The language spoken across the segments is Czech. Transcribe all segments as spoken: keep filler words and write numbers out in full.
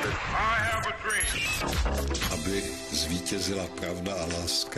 Aby zvítězila pravda a láska.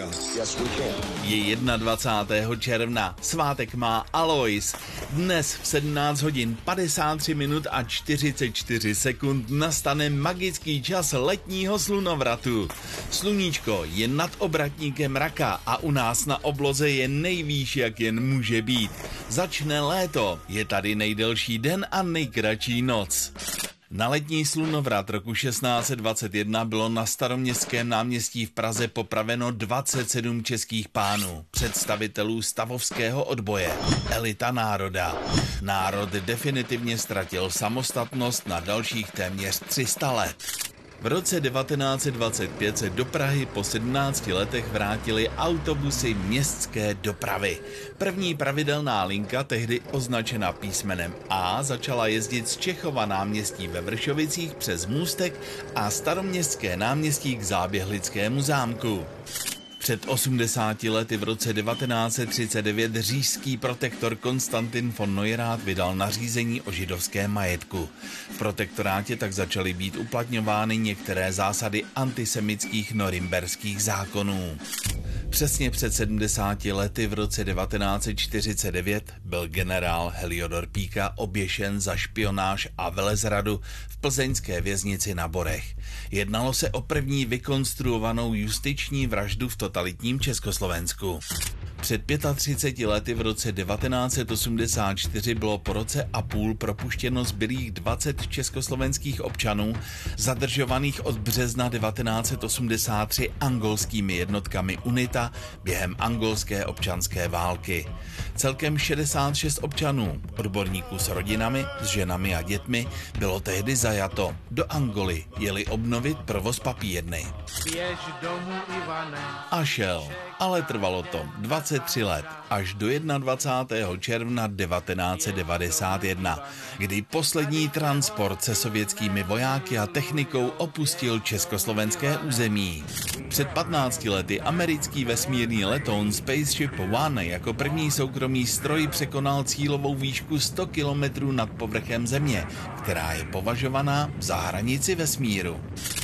Je dvacátého prvního června, svátek má Alois. Dnes v sedmnáct hodin padesát tři minut a čtyřicet čtyři sekund nastane magický čas letního slunovratu. Sluníčko je nad obratníkem raka a u nás na obloze je nejvýš, jak jen může být. Začne léto, je tady nejdelší den a nejkratší noc. Na letní slunovrat roku šestnáct set dvacet jedna bylo na Staroměstském náměstí v Praze popraveno dvacet sedm českých pánů, představitelů stavovského odboje, elita národa. Národ definitivně ztratil samostatnost na dalších téměř tři sta let. V roce devatenáct set dvacet pět se do Prahy po sedmnácti letech vrátily autobusy městské dopravy. První pravidelná linka, tehdy označena písmenem A, začala jezdit z Čechova náměstí ve Vršovicích přes Můstek a Staroměstské náměstí k Záběhlickému zámku. Před osmdesáti lety v roce devatenáct set třicet devět říšský protektor Konstantin von Neurath vydal nařízení o židovském majetku. V protektorátě tak začaly být uplatňovány některé zásady antisemitských norimberských zákonů. Přesně před sedmdesáti lety v roce devatenáct set čtyřicet devět byl generál Heliodor Píka oběšen za špionáž a velezradu v plzeňské věznici na Borech. Jednalo se o první vykonstruovanou justiční vraždu v totalitním Československu. Před třiceti pěti lety v roce devatenáct set osmdesát čtyři bylo po roce a půl propuštěno zbylých dvacet československých občanů zadržovaných od března devatenáct set osmdesát tři angolskými jednotkami UNITA během angolské občanské války. Celkem šedesát šest občanů, odborníků s rodinami, s ženami a dětmi, bylo tehdy zajato. Do Angoly jeli obnovit provoz papírny. Běž domů, Ivane. A šel, ale trvalo to dvacet tři let, až do dvacátého prvního června devatenáct set devadesát jedna, kdy poslední transport se sovětskými vojáky a technikou opustil československé území. Před patnácti lety americký vesmírný letoun Spaceship One jako první soukromý stroj překonal cílovou výšku sto kilometrů nad povrchem Země, která je považovaná za hranici vesmíru.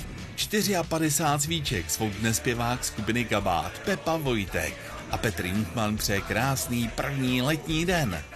padesát čtyři svíček svoukne zpěvák skupiny Kabát Pepa Vojtek a Petr Jungmann přeje krásný první letní den.